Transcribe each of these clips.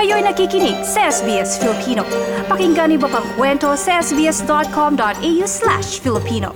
Kayo'y nakikinig sa SBS Filipino. Pakinggan niyo pa ang kwento sa sbs.com.au/Filipino.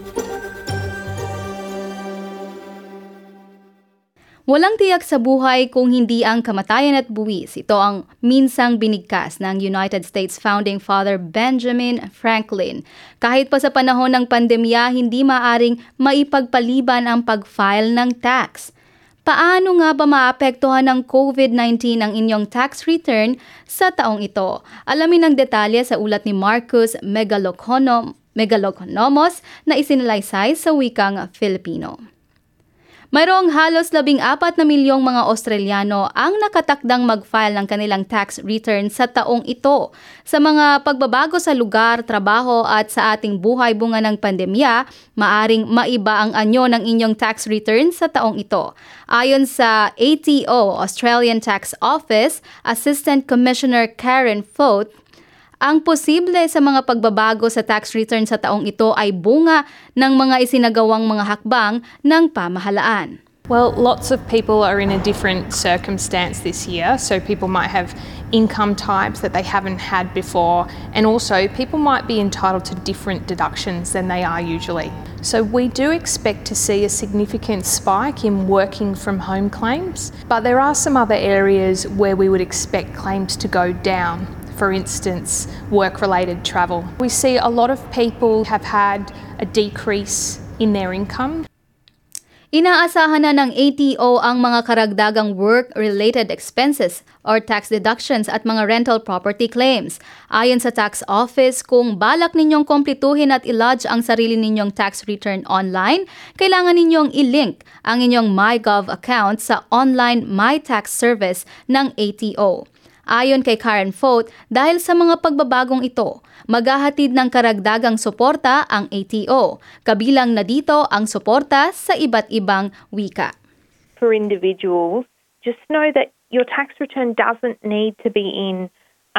Walang tiyak sa buhay kung hindi ang kamatayan at buwis. Ito ang minsang binigkas ng United States Founding Father Benjamin Franklin. Kahit pa sa panahon ng pandemya, hindi maaring maipagpaliban ang pag-file ng tax. Paano nga ba maapektuhan ng COVID-19 ang inyong tax return sa taong ito? Alamin ang detalye sa ulat ni Marcus Megalokonomos na isinalaysay sa wikang Filipino. Mayroong halos 14 na milyong mga Australiano ang nakatakdang mag-file ng kanilang tax return sa taong ito. Sa mga pagbabago sa lugar, trabaho at sa ating buhay bunga ng pandemya, maaring maiba ang anyo ng inyong tax return sa taong ito. Ayon sa ATO, Australian Tax Office, Assistant Commissioner Karen Fote, ang posible sa mga pagbabago sa tax return sa taong ito ay bunga ng mga isinagawang mga hakbang ng pamahalaan. Well, lots of people are in a different circumstance this year, so people might have income types that they haven't had before, and also people might be entitled to different deductions than they are usually. So we do expect to see a significant spike in working from home claims, but there are some other areas where we would expect claims to go down. For instance, work-related travel. We see a lot of people have had a decrease in their income. Inaasahan na ng ATO ang mga karagdagang work-related expenses or tax deductions at mga rental property claims. Ayon sa tax office, kung balak ninyong kumpletuhin at ilodge ang sarili ninyong tax return online, kailangan ninyong i-link ang inyong MyGov account sa online MyTax service ng ATO. Ayon kay Karen Fote, dahil sa mga pagbabagong ito, maghahatid ng karagdagang suporta ang ATO. Kabilang na dito ang suporta sa iba't ibang wika. For individuals, just know that your tax return doesn't need to be in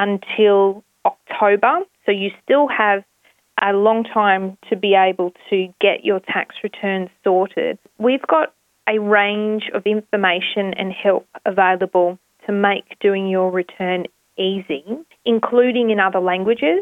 until October, so you still have a long time to be able to get your tax return sorted. We've got a range of information and help available to make doing your return easy, including in other languages.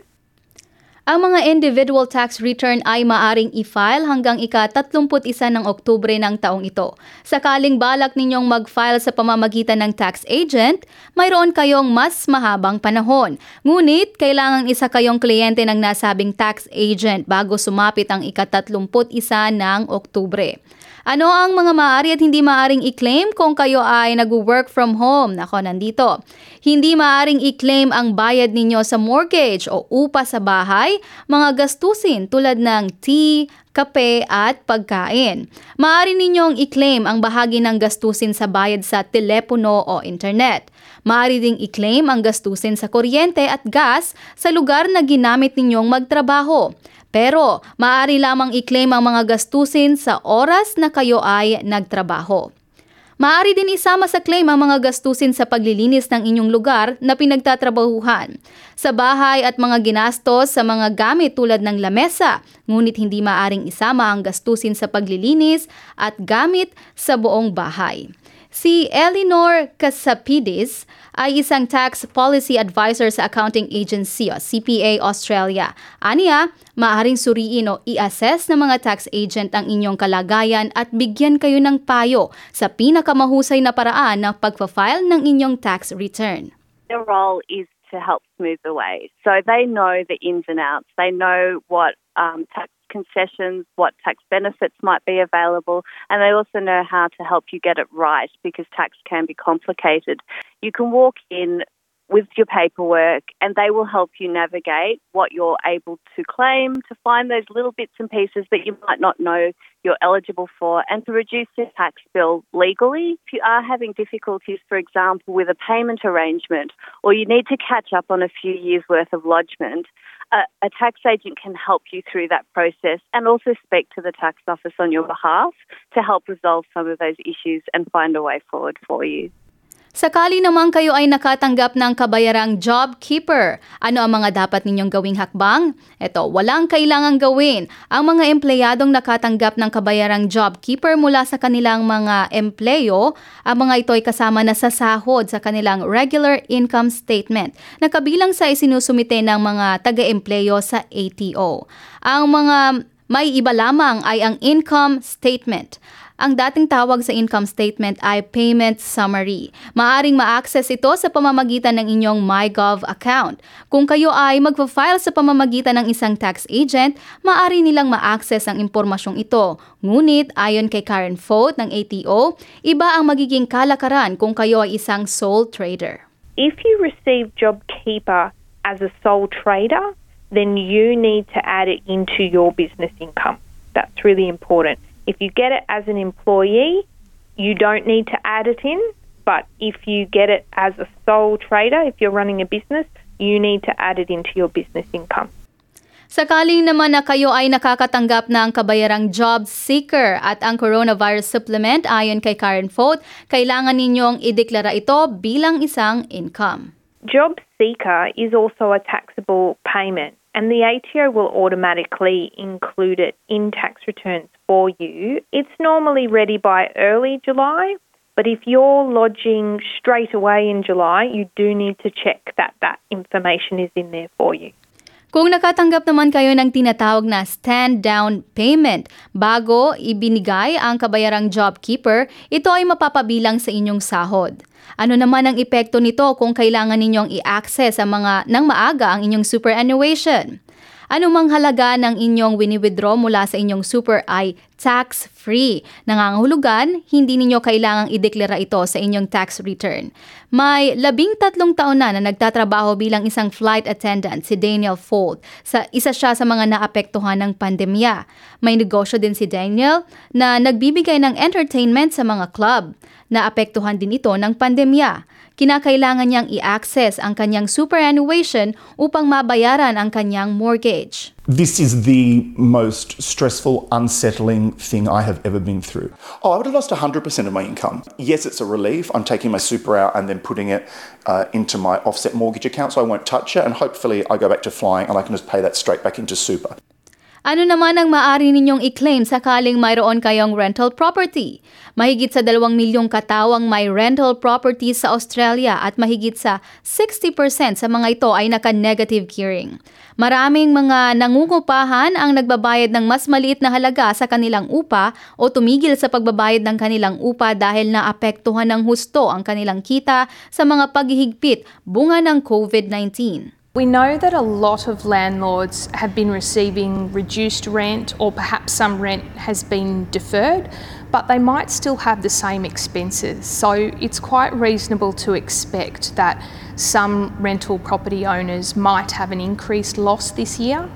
Ang mga individual tax return ay maaring i-file hanggang ika-31 ng Oktubre ng taong ito. Sakaling balak ninyong mag-file sa pamamagitan ng tax agent, mayroon kayong mas mahabang panahon. Ngunit, kailangang isa kayong kliyente ng nasabing tax agent bago sumapit ang ika-31 ng Oktubre. Ano ang mga maaari at hindi maaring i-claim kung kayo ay nag-work from home? Nako, nandito. Hindi maaring i-claim ang bayad ninyo sa mortgage o upa sa bahay, mga gastusin tulad ng tea, kape at pagkain. Maaari ninyong i-claim ang bahagi ng gastusin sa bayad sa telepono o internet. Maaari ding i-claim ang gastusin sa kuryente at gas sa lugar na ginamit ninyong magtrabaho. Pero, maaari lamang i-claim ang mga gastusin sa oras na kayo ay nagtrabaho. Maaari din isama sa claim ang mga gastusin sa paglilinis ng inyong lugar na pinagtatrabahuhan, sa bahay at mga ginastos sa mga gamit tulad ng lamesa, ngunit hindi maaring isama ang gastusin sa paglilinis at gamit sa buong bahay. Si Eleanor Casapidis ay isang tax policy advisor sa accounting agency o CPA Australia. Aniya, maaaring suriin o i-assess ng mga tax agent ang inyong kalagayan at bigyan kayo ng payo sa pinakamahusay na paraan ng pagpa-file ng inyong tax return. Their role is to help smooth the way. So they know the ins and outs. They know what tax concessions, what tax benefits might be available, and they also know how to help you get it right because tax can be complicated. You can walk in with your paperwork and they will help you navigate what you're able to claim, to find those little bits and pieces that you might not know you're eligible for, and to reduce your tax bill legally. If you are having difficulties, for example, with a payment arrangement, or you need to catch up on a few years' worth of lodgement, a tax agent can help you through that process and also speak to the tax office on your behalf to help resolve some of those issues and find a way forward for you. Sakali naman kayo ay nakatanggap ng kabayarang job keeper, ano ang mga dapat ninyong gawing hakbang? Ito, walang kailangang gawin. Ang mga empleyadong nakatanggap ng kabayarang job keeper mula sa kanilang mga empleyo, ang mga ito ay kasama na sa sahod sa kanilang regular income statement na kabilang sa isinusumite ng mga taga-empleyo sa ATO. Ang mga may iba lamang ay ang income statement. Ang dating tawag sa income statement ay payment summary. Maaring ma-access ito sa pamamagitan ng inyong MyGov account. Kung kayo ay magpa-file sa pamamagitan ng isang tax agent, maaari nilang ma-access ang impormasyong ito. Ngunit ayon kay Karen Foat ng ATO, iba ang magiging kalakaran kung kayo ay isang sole trader. If you receive JobKeeper as a sole trader, then you need to add it into your business income. That's really important. If you get it as an employee, you don't need to add it in. But if you get it as a sole trader, if you're running a business, you need to add it into your business income. Sakaling naman na kayo ay nakakatanggap ng kabayarang job seeker at ang coronavirus supplement ayon kay Karen Foat, kailangan ninyong ideklara ito bilang isang income. Job seeker is also a taxable payment, and the ATO will automatically include it in tax returns for you. It's normally ready by early July, but if you're lodging straight away in July, you do need to check that that information is in there for you. Kung nakatanggap naman kayo ng tinatawag na stand-down payment bago ibinigay ang kabayarang job keeper, ito ay mapapabilang sa inyong sahod. Ano naman ang epekto nito kung kailangan ninyong i-access ang ng maaga ang inyong superannuation? Ano mang halaga ng inyong wini-withdraw mula sa inyong super ay tax-free. Nangangahulugan, hindi ninyo kailangang ideklara ito sa inyong tax return. May 13 taon na nagtatrabaho bilang isang flight attendant si Daniel Fold. Isa siya sa mga naapektuhan ng pandemya. May negosyo din si Daniel na nagbibigay ng entertainment sa mga club. Naapektuhan din ito ng pandemya. Kinakailangan niyang i-access ang kanyang superannuation upang mabayaran ang kanyang mortgage. This is the most stressful, unsettling thing I have ever been through. I would have lost 100% of my income. Yes, it's a relief. I'm taking my super out and then putting it into my offset mortgage account, so I won't touch it, and hopefully I go back to flying and I can just pay that straight back into super. Ano naman ang maaari ninyong i-claim sakaling mayroon kayong rental property? Mahigit sa 2 milyong katawang may rental property sa Australia at mahigit sa 60% sa mga ito ay naka-negative gearing. Maraming mga nangungupahan ang nagbabayad ng mas maliit na halaga sa kanilang upa o tumigil sa pagbabayad ng kanilang upa dahil naapektuhan ng husto ang kanilang kita sa mga paghihigpit bunga ng COVID-19. We know that a lot of landlords have been receiving reduced rent, or perhaps some rent has been deferred, but they might still have the same expenses. So it's quite reasonable to expect that some rental property owners might have an increased loss this year.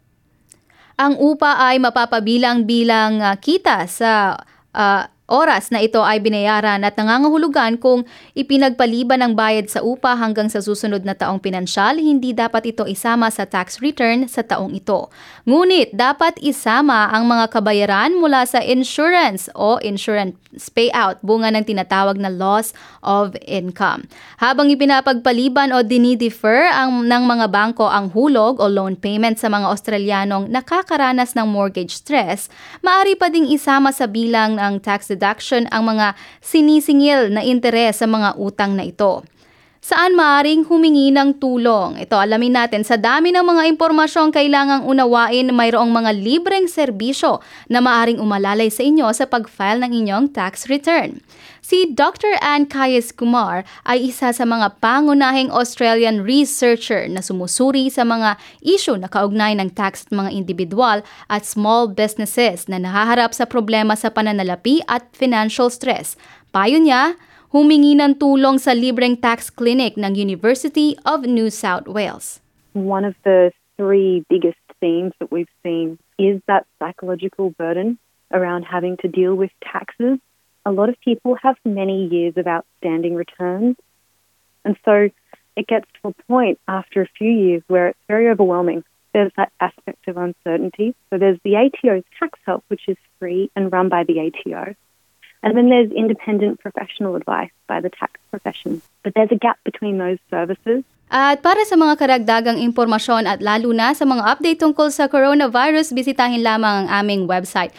Ang upa ay mapapabilang bilang kita sa oras na ito ay binayaran at nangangahulugan kung ipinagpaliban ang bayad sa upa hanggang sa susunod na taong pinansyal, hindi dapat ito isama sa tax return sa taong ito. Ngunit dapat isama ang mga kabayaran mula sa insurance o insurance payout bunga ng tinatawag na loss of income. Habang ipinapagpaliban o dinidefer ng mga bangko ang hulog o loan payment sa mga Australianong nakakaranas ng mortgage stress, maaari pa ding isama sa bilang ng tax deduction ang mga sinisingil na interes sa mga utang na ito. Saan maaring humingi ng tulong? Ito, alamin natin. Sa dami ng mga impormasyong kailangang unawain, mayroong mga libreng serbisyo na maaring umalalay sa inyo sa pag-file ng inyong tax return. Si Dr. Ann Kayes-Kumar ay isa sa mga pangunahing Australian researcher na sumusuri sa mga issue na kaugnay ng tax at mga individual at small businesses na nahaharap sa problema sa pananalapi at financial stress. Payo niya, humingi ng tulong sa libreng tax clinic ng University of New South Wales. One of the 3 biggest themes that we've seen is that psychological burden around having to deal with taxes. A lot of people have many years of outstanding returns, and so it gets to a point after a few years where it's very overwhelming. There's that aspect of uncertainty. So there's the ATO's Tax Help, which is free and run by the ATO. And then there's independent professional advice by the tax profession. But there's a gap between those services. At para sa mga karagdagang impormasyon at lalo na sa mga update tungkol sa coronavirus, bisitahin lamang ang aming website,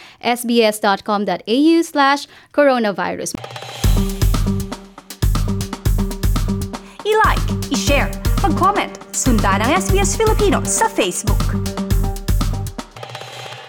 sbs.com.au/coronavirus. I-like, i-share, mag-comment, sundan ang SBS Filipino sa Facebook.